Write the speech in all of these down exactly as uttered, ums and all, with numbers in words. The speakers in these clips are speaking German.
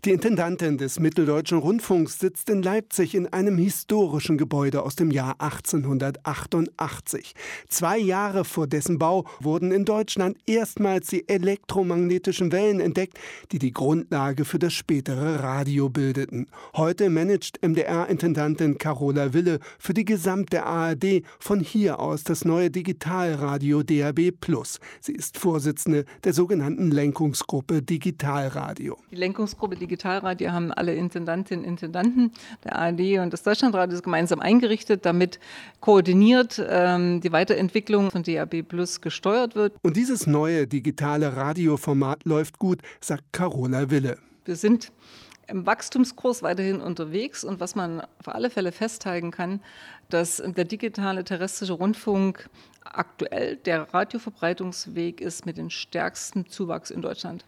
Die Intendantin des Mitteldeutschen Rundfunks sitzt in Leipzig in einem historischen Gebäude aus dem Jahr achtzehnhundertachtundachtzig. Zwei Jahre vor dessen Bau wurden in Deutschland erstmals die elektromagnetischen Wellen entdeckt, die die Grundlage für das spätere Radio bildeten. Heute managt M D R-Intendantin Carola Wille für die gesamte A R D von hier aus das neue Digitalradio D A B plus. Sie ist Vorsitzende der sogenannten Lenkungsgruppe Digitalradio. Die Lenkungsgruppe Digitalradio haben alle Intendantinnen und Intendanten der A R D und des Deutschlandradios gemeinsam eingerichtet, damit koordiniert ähm, die Weiterentwicklung von D A B plus gesteuert wird. Und dieses neue digitale Radioformat läuft gut, sagt Carola Wille. Wir sind im Wachstumskurs weiterhin unterwegs und was man auf alle Fälle festhalten kann, dass der digitale terrestrische Rundfunk aktuell der Radioverbreitungsweg ist mit dem stärksten Zuwachs in Deutschland.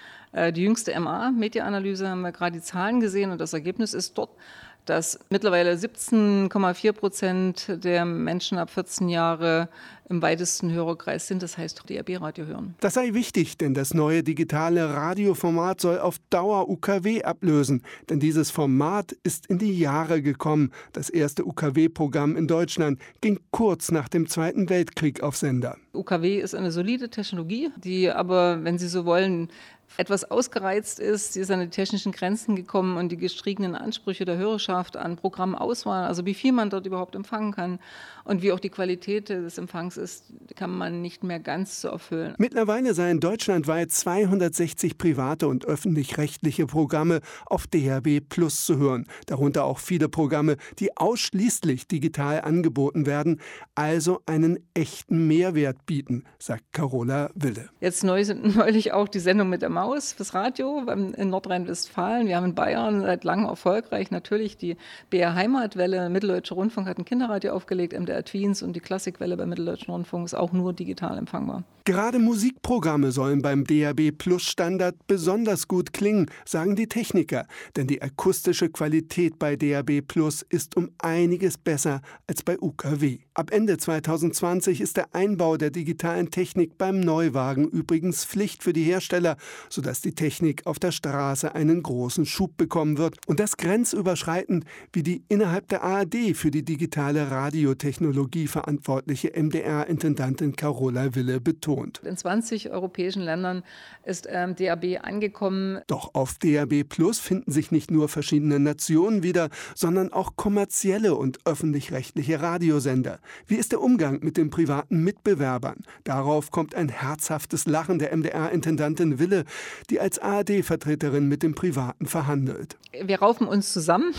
Die jüngste M A-Media-Analyse haben wir gerade die Zahlen gesehen und das Ergebnis ist dort, dass mittlerweile siebzehn Komma vier Prozent der Menschen ab vierzehn Jahre im weitesten Hörerkreis sind, das heißt D A B-Radio hören. Das sei wichtig, denn das neue digitale Radioformat soll auf Dauer U K W ablösen. Denn dieses Format ist in die Jahre gekommen. Das erste U K W-Programm in Deutschland ging kurz nach dem Zweiten Weltkrieg auf Sender. U K W ist eine solide Technologie, die aber, wenn Sie so wollen, etwas ausgereizt ist. Sie ist an die technischen Grenzen gekommen und die gestiegenen Ansprüche der Hörerschaft an Programmauswahl, also wie viel man dort überhaupt empfangen kann und wie auch die Qualität des Empfangs ist, kann man nicht mehr ganz so erfüllen. Mittlerweile seien deutschlandweit zweihundertsechzig private und öffentlich-rechtliche Programme auf D A B plus zu hören. Darunter auch viele Programme, die ausschließlich digital angeboten werden, also einen echten Mehrwert bieten, sagt Carola Wille. Jetzt neu sind neulich auch die Sendung mit der Maus fürs Radio in Nordrhein-Westfalen. Wir haben in Bayern seit langem erfolgreich natürlich die B R Heimatwelle. Mitteldeutscher Rundfunk hat ein Kinderradio aufgelegt, M D R Tweens und die Klassikwelle beim Mitteldeutschen Rundfunk ist auch nur digital empfangbar. Gerade Musikprogramme sollen beim D A B plus Standard besonders gut klingen, sagen die Techniker. Denn die akustische Qualität bei D A B plus ist um einiges besser als bei U K W. Ab Ende zweitausendzwanzig ist der Einbau der digitalen Technik beim Neuwagen übrigens Pflicht für die Hersteller, sodass die Technik auf der Straße einen großen Schub bekommen wird. Und das grenzüberschreitend, wie die innerhalb der A R D für die digitale Radiotechnologie verantwortliche M D R-Intendantin Carola Wille betont. In zwanzig europäischen Ländern ist ähm, D A B angekommen. Doch auf D A B plus finden sich nicht nur verschiedene Nationen wieder, sondern auch kommerzielle und öffentlich-rechtliche Radiosender. Wie ist der Umgang mit den privaten Mitbewerbern? Darauf kommt ein herzhaftes Lachen der M D R-Intendantin Wille, die als A R D-Vertreterin mit dem Privaten verhandelt. Wir raufen uns zusammen.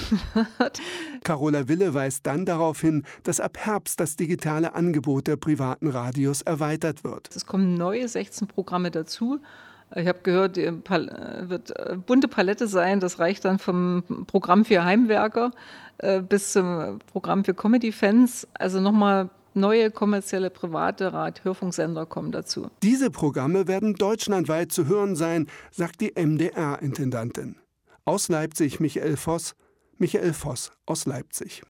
Carola Wille weist dann darauf hin, dass ab Herbst das digitale Angebot der privaten Radios erweitert wird. Es kommen neue sechzehn Programme dazu. Ich habe gehört, die wird bunte Palette sein. Das reicht dann vom Programm für Heimwerker bis zum Programm für Comedy-Fans. Also nochmal neue kommerzielle private Rad-Hörfunksender kommen dazu. Diese Programme werden deutschlandweit zu hören sein, sagt die M D R-Intendantin. Aus Leipzig Michael Voss, Michael Voss aus Leipzig.